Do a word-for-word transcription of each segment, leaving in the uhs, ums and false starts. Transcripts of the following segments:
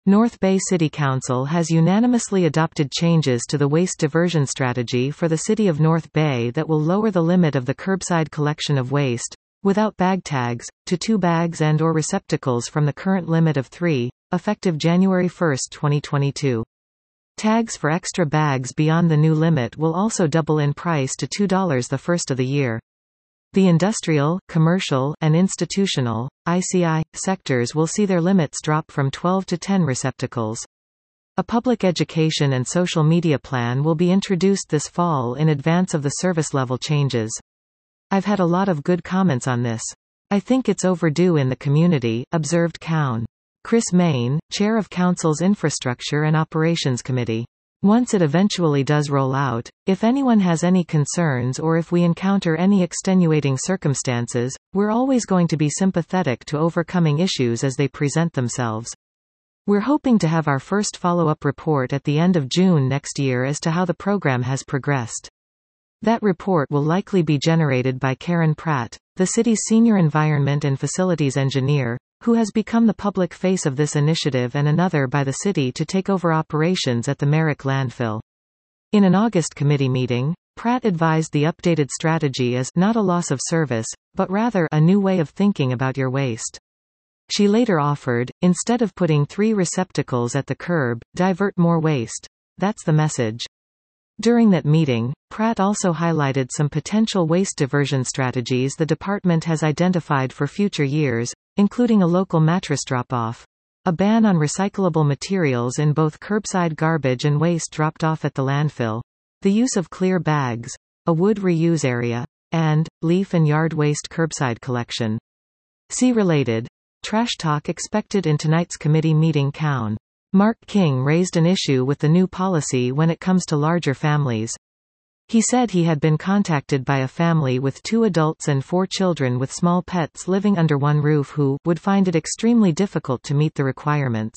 North Bay City Council has unanimously adopted changes to the waste diversion strategy for the City of North Bay that will lower the limit of the curbside collection of waste, without bag tags, to two bags and or receptacles from the current limit of three, effective January first twenty twenty-two. Tags for extra bags beyond the new limit will also double in price to two dollars the first of the year. The industrial, commercial, and institutional, I C I, sectors will see their limits drop from twelve to ten receptacles. A public education and social media plan will be introduced this fall in advance of the service level changes. I've had a lot of good comments on this. I think it's overdue in the community, observed Cowan. Chris Main, chair of Council's Infrastructure and Operations Committee. Once it eventually does roll out, if anyone has any concerns or if we encounter any extenuating circumstances, we're always going to be sympathetic to overcoming issues as they present themselves. We're hoping to have our first follow-up report at the end of June next year as to how the program has progressed. That report will likely be generated by Karen Pratt, the city's senior environment and facilities engineer, who has become the public face of this initiative, and another by the city to take over operations at the Merrick landfill. In an August committee meeting, Pratt advised the updated strategy is not a loss of service, but rather a new way of thinking about your waste. She later offered, instead of putting three receptacles at the curb, divert more waste. That's the message. During that meeting, Pratt also highlighted some potential waste diversion strategies the department has identified for future years, including a local mattress drop-off, a ban on recyclable materials in both curbside garbage and waste dropped off at the landfill, the use of clear bags, a wood reuse area, and leaf and yard waste curbside collection. See related. Trash talk expected in tonight's committee meeting. Cowan. Mark King raised an issue with the new policy when it comes to larger families. He said he had been contacted by a family with two adults and four children with small pets living under one roof who would find it extremely difficult to meet the requirements.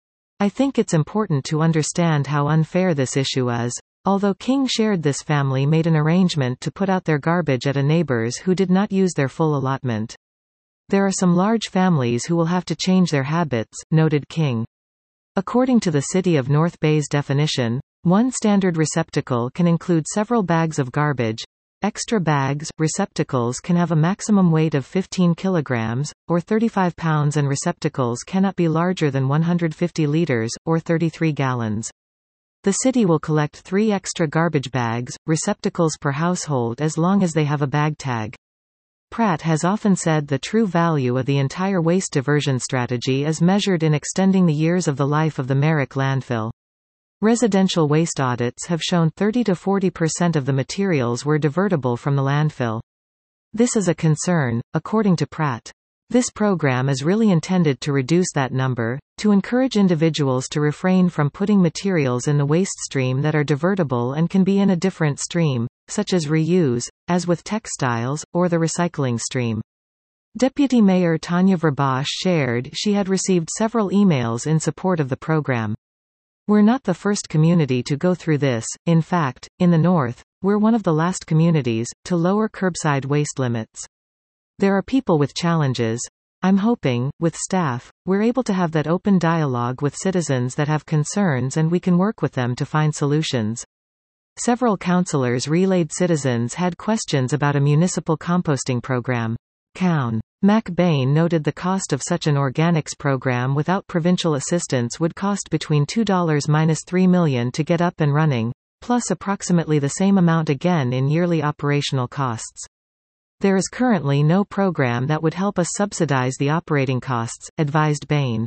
I think it's important to understand how unfair this issue is. Although King shared, this family made an arrangement to put out their garbage at a neighbor's who did not use their full allotment. There are some large families who will have to change their habits, noted King. According to the City of North Bay's definition, one standard receptacle can include several bags of garbage. Extra bags, receptacles can have a maximum weight of fifteen kilograms, or thirty-five pounds, and receptacles cannot be larger than one hundred fifty liters, or thirty-three gallons. The city will collect three extra garbage bags, receptacles per household, as long as they have a bag tag. Pratt has often said the true value of the entire waste diversion strategy is measured in extending the years of the life of the Merrick landfill. Residential waste audits have shown thirty to forty percent of the materials were divertible from the landfill. This is a concern, according to Pratt. This program is really intended to reduce that number, to encourage individuals to refrain from putting materials in the waste stream that are divertible and can be in a different stream, such as reuse, as with textiles, or the recycling stream. Deputy Mayor Tanya Verbosch shared she had received several emails in support of the program. We're not the first community to go through this. In fact, in the north, we're one of the last communities to lower curbside waste limits. There are people with challenges. I'm hoping, with staff, we're able to have that open dialogue with citizens that have concerns, and we can work with them to find solutions. Several councillors relayed citizens had questions about a municipal composting program. Cowan. Mac Bain noted the cost of such an organics program without provincial assistance would cost between two dollars to three million dollars to get up and running, plus approximately the same amount again in yearly operational costs. There is currently no program that would help us subsidize the operating costs, advised Bain.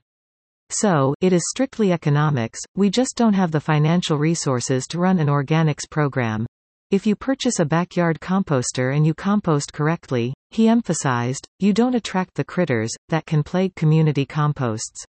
So, it is strictly economics, we just don't have the financial resources to run an organics program. If you purchase a backyard composter and you compost correctly, he emphasized, you don't attract the critters that can plague community composts.